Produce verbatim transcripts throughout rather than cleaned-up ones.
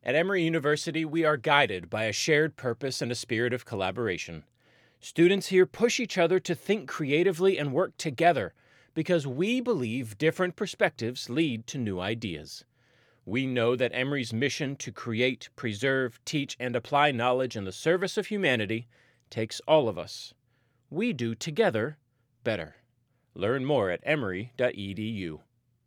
At Emory University, we are guided by a shared purpose and a spirit of collaboration. Students here push each other to think creatively and work together because we believe different perspectives lead to new ideas. We know that Emory's mission to create, preserve, teach, and apply knowledge in the service of humanity takes all of us. We do together better. Learn more at emory dot e d u.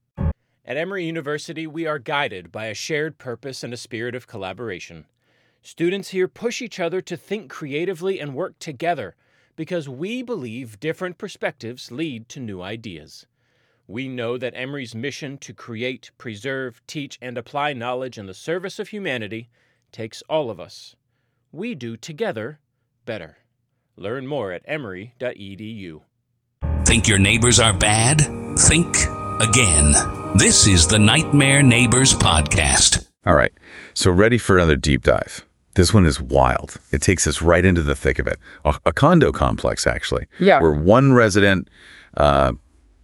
At Emory University, we are guided by a shared purpose and a spirit of collaboration. Students here push each other to think creatively and work together because we believe different perspectives lead to new ideas. We know that Emory's mission to create, preserve, teach, and apply knowledge in the service of humanity takes all of us. We do together better. Learn more at emory dot e d u. Think your neighbors are bad? Think again. This is the Nightmare Neighbors Podcast. All right, so ready for another deep dive. This one is wild. It takes us right into the thick of it. A, a condo complex, actually. Yeah. Where one resident, uh,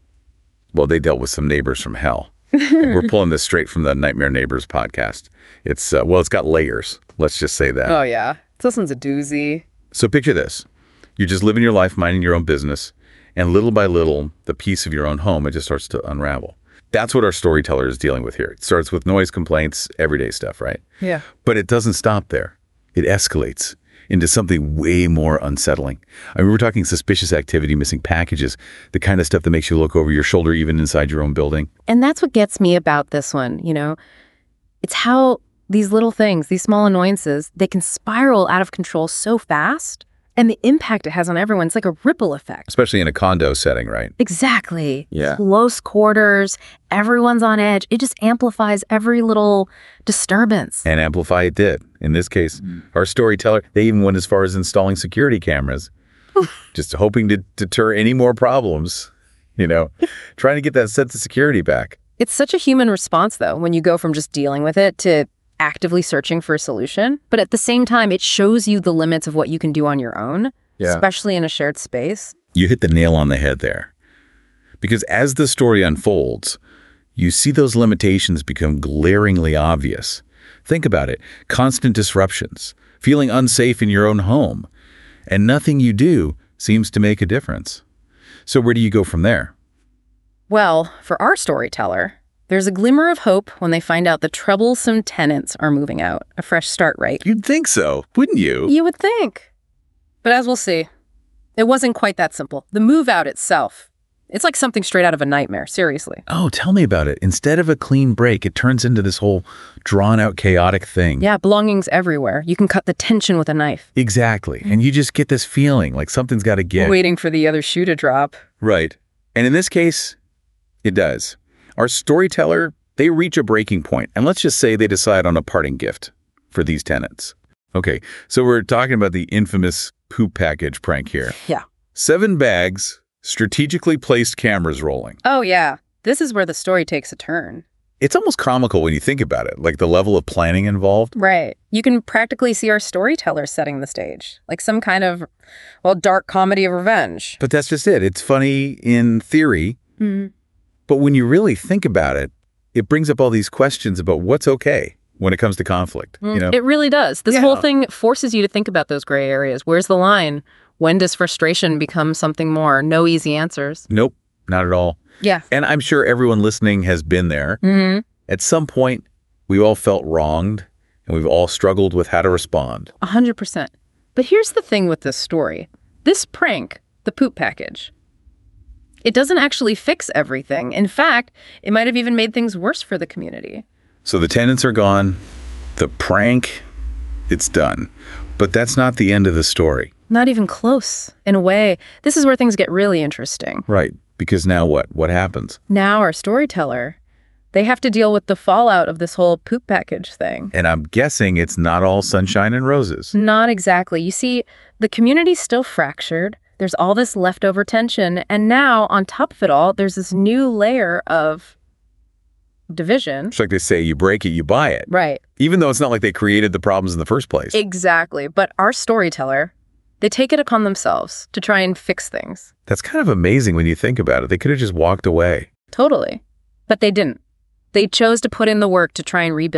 well, they dealt with some neighbors from hell. We're pulling this straight from the Nightmare Neighbors Podcast. It's, uh, well, it's got layers. Let's just say that. Oh, yeah. This one's a doozy. So picture this. You're just living your life, minding your own business, and little by little, the piece of your own home, it just starts to unravel. That's what our storyteller is dealing with here. It starts with noise complaints, everyday stuff, right? Yeah. But it doesn't stop there. It escalates into something way more unsettling. I mean, we're talking suspicious activity, missing packages, the kind of stuff that makes you look over your shoulder even inside your own building. And that's what gets me about this one, you know? It's how these little things, these small annoyances, they can spiral out of control so fast. And the impact it has on everyone, it's like a ripple effect. Especially in a condo setting, right? Exactly. Yeah. Close quarters, everyone's on edge. It just amplifies every little disturbance. And amplify it did. In this case, mm. our storyteller, they even went as far as installing security cameras, just hoping to deter any more problems, you know, trying to get that sense of security back. It's such a human response, though, when you go from just dealing with it to actively searching for a solution. But at the same time, it shows you the limits of what you can do on your own, yeah. especially in a shared space. You hit the nail on the head there. Because as the story unfolds, you see those limitations become glaringly obvious. Think about it. Constant disruptions, feeling unsafe in your own home, and nothing you do seems to make a difference. So where do you go from there? Well, for our storyteller, there's a glimmer of hope when they find out the troublesome tenants are moving out. A fresh start, right? You'd think so, wouldn't you? You would think. But as we'll see, it wasn't quite that simple. The move out itself, it's like something straight out of a nightmare, seriously. Oh, tell me about it. Instead of a clean break, it turns into this whole drawn-out, chaotic thing. Yeah, belongings everywhere. You can cut the tension with a knife. Exactly. And you just get this feeling like something's got to give. Waiting for the other shoe to drop. Right. And in this case, it does. Our storyteller, they reach a breaking point, and let's just say they decide on a parting gift for these tenants. Okay, so we're talking about the infamous poop package prank here. Yeah. Seven bags, strategically placed cameras rolling. Oh, yeah. This is where the story takes a turn. It's almost comical when you think about it, like the level of planning involved. Right. You can practically see our storyteller setting the stage, like some kind of, well, dark comedy of revenge. But that's just it. It's funny in theory. Mm-hmm. But when you really think about it, it brings up all these questions about what's okay when it comes to conflict. Mm, you know? It really does. This yeah. whole thing forces you to think about those gray areas. Where's the line? When does frustration become something more? No easy answers. Nope, not at all. Yeah. And I'm sure everyone listening has been there. Mm-hmm. At some point, we all felt wronged, and we've all struggled with how to respond. A hundred percent. But here's the thing with this story. This prank, the poop package, it doesn't actually fix everything. In fact, it might have even made things worse for the community. So the tenants are gone. The prank, it's done. But that's not the end of the story. Not even close. In a way, this is where things get really interesting. Right. Because now what? What happens? Now our storyteller, they have to deal with the fallout of this whole poop package thing. And I'm guessing it's not all sunshine and roses. Not exactly. You see, the community's still fractured. There's all this leftover tension. And now, on top of it all, there's this new layer of division. It's like they say, you break it, you buy it. Right. Even though it's not like they created the problems in the first place. Exactly. But our storyteller, they take it upon themselves to try and fix things. That's kind of amazing when you think about it. They could have just walked away. Totally. But they didn't. They chose to put in the work to try and rebuild.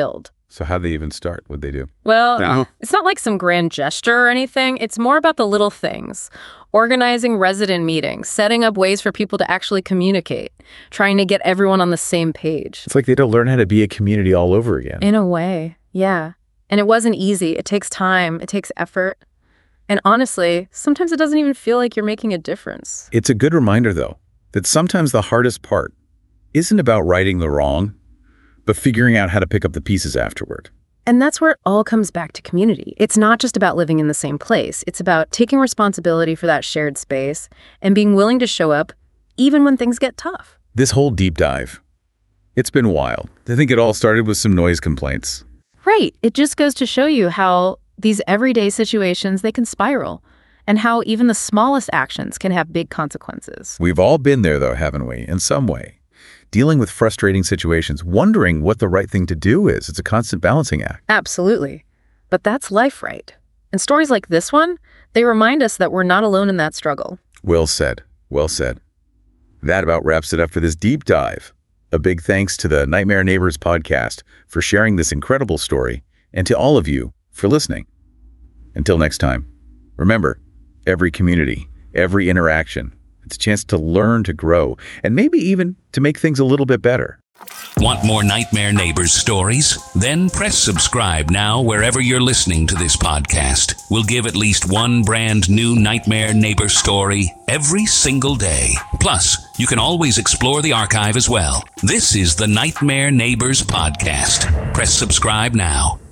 So how'd they even start? What'd they do? Well, No. it's not like some grand gesture or anything. It's more about the little things. Organizing resident meetings, setting up ways for people to actually communicate, trying to get everyone on the same page. It's like they had to learn how to be a community all over again. In a way, yeah. And it wasn't easy. It takes time. It takes effort. And honestly, sometimes it doesn't even feel like you're making a difference. It's a good reminder, though, that sometimes the hardest part isn't about righting the wrong, but figuring out how to pick up the pieces afterward. And that's where it all comes back to community. It's not just about living in the same place. It's about taking responsibility for that shared space and being willing to show up even when things get tough. This whole deep dive, it's been wild. I think it all started with some noise complaints. Right. It just goes to show you how these everyday situations, they can spiral, and how even the smallest actions can have big consequences. We've all been there, though, haven't we, in some way? Dealing with frustrating situations, wondering what the right thing to do is. It's a constant balancing act. Absolutely. But that's life, right? And stories like this one, they remind us that we're not alone in that struggle. Well said. Well said. That about wraps it up for this deep dive. A big thanks to the Nightmare Neighbors podcast for sharing this incredible story, and to all of you for listening. Until next time, remember, every community, every interaction, it's a chance to learn, to grow, and maybe even to make things a little bit better. Want more Nightmare Neighbors stories? Then press subscribe now wherever you're listening to this podcast. We'll give at least one brand new Nightmare Neighbor story every single day. Plus, you can always explore the archive as well. This is the Nightmare Neighbors podcast. Press subscribe now.